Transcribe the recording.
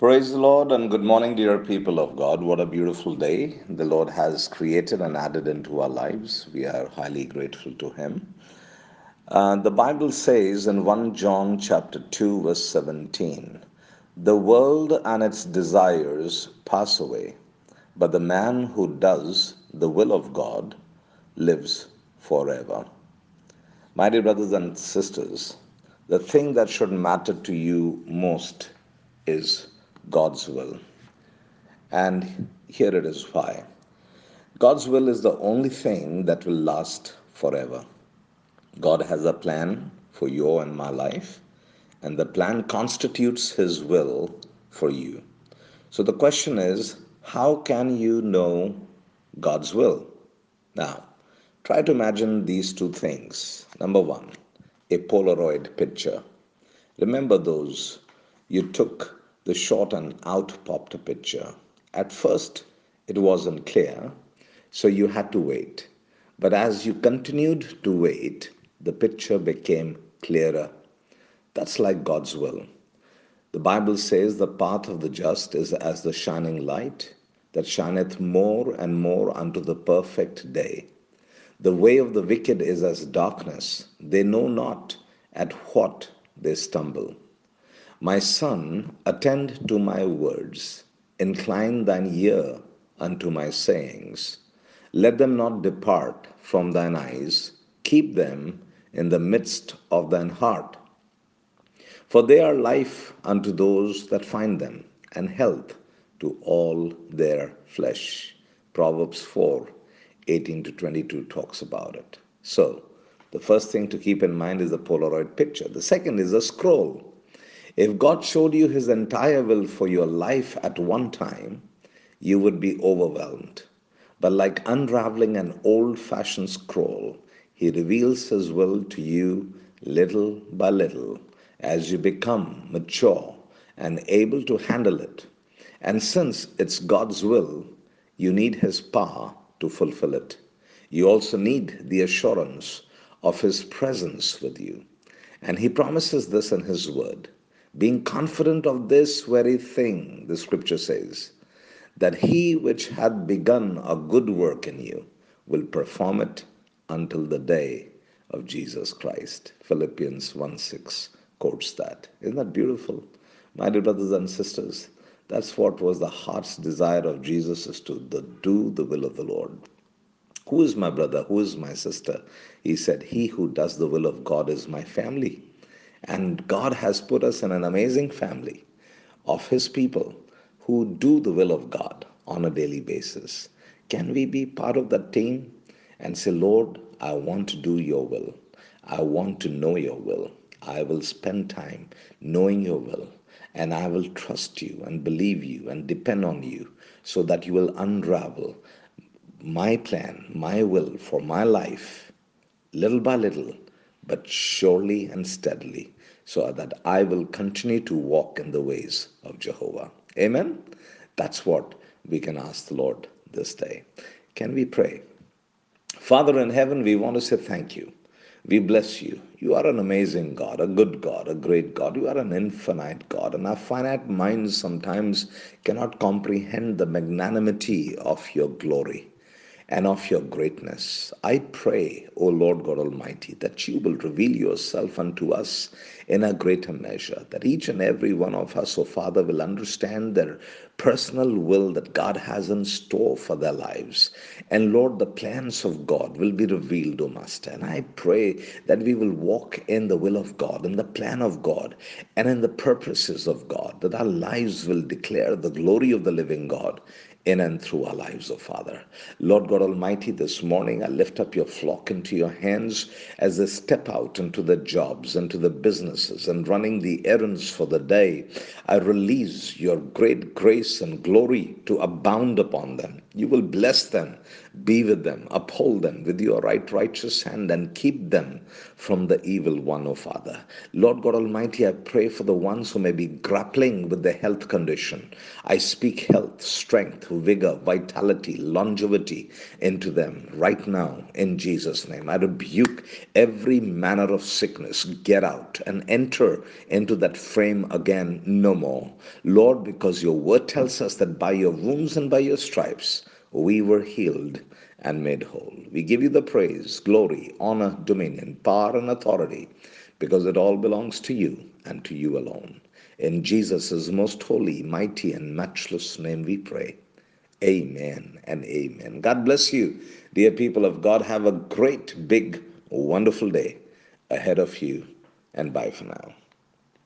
Praise the Lord and good morning, dear people of God. What a beautiful day the Lord has created and added into our lives. We are highly grateful to Him. The Bible says in 1 John chapter 2 verse 17, the world and its desires pass away, but the man who does the will of God lives forever. My dear brothers and sisters, the thing that should matter to you most is God's will. And here it is why. God's will is the only thing that will last forever. God has a plan for your and my life, and the plan constitutes His will for you. So the question is, how can you know God's will? Now, try to imagine these two things. Number one, a Polaroid picture. Remember those? You took the shot and out popped a picture. At first, it wasn't clear, so you had to wait. But as you continued to wait, the picture became clearer. That's like God's will. The Bible says the path of the just is as the shining light that shineth more and more unto the perfect day. The way of the wicked is as darkness, they know not at what they stumble. My son, attend to my words, incline thine ear unto my sayings. Let them not depart from thine eyes, keep them in the midst of thine heart. For they are life unto those that find them, and health to all their flesh. Proverbs 4:18 to 22 talks about it. So, the first thing to keep in mind is the Polaroid picture. The second is a scroll. If God showed you His entire will for your life at one time, you would be overwhelmed. But like unraveling an old fashioned scroll, He reveals His will to you little by little as you become mature and able to handle it. And since it's God's will, you need His power to fulfill it. You also need the assurance of His presence with you. And He promises this in His word. Being confident of this very thing, the scripture says, that He which hath begun a good work in you will perform it until the day of Jesus Christ. Philippians 1:6 quotes that. Isn't that beautiful? My dear brothers and sisters, that's what was the heart's desire of Jesus, is to do the will of the Lord. Who is my brother? Who is my sister? He said, he who does the will of God is my family. And God has put us in an amazing family of His people who do the will of God on a daily basis. Can we be part of that team and say, Lord, I want to do your will. I want to know your will. I will spend time knowing your will. And I will trust you and believe you and depend on you so that you will unravel my plan, my will for my life, little by little, but surely and steadily, so that I will continue to walk in the ways of Jehovah. Amen? That's what we can ask the Lord this day. Can we pray? Father in heaven, we want to say thank you. We bless you. You are an amazing God, a good God, a great God. You are an infinite God, and our finite minds sometimes cannot comprehend the magnanimity of your glory and of your greatness. I pray, O Lord God Almighty, that you will reveal yourself unto us in a greater measure, that each and every one of us, O Father, will understand their personal will that God has in store for their lives. And Lord, the plans of God will be revealed, O Master. And I pray that we will walk in the will of God, in the plan of God, and in the purposes of God, that our lives will declare the glory of the living God in and through our lives, O Father. Lord God Almighty, this morning I lift up your flock into your hands as they step out into the jobs, into the businesses, and running the errands for the day. I release your great grace and glory to abound upon them. You will bless them Be with them, uphold them with your righteous hand, and keep them from the evil one, O Father. Lord God Almighty, I pray for the ones who may be grappling with the health condition. I speak health, strength, vigor, vitality, longevity into them right now in Jesus' name. I rebuke every manner of sickness. Get out and enter into that frame again no more. Lord, because your word tells us that by your wounds and by your stripes we were healed and made whole. We give you the praise, glory, honor, dominion, power, and authority because it all belongs to you and to you alone. In Jesus' most holy, mighty, and matchless name we pray. Amen and amen. God bless you, dear people of God. Have a great, big, wonderful day ahead of you, and bye for now.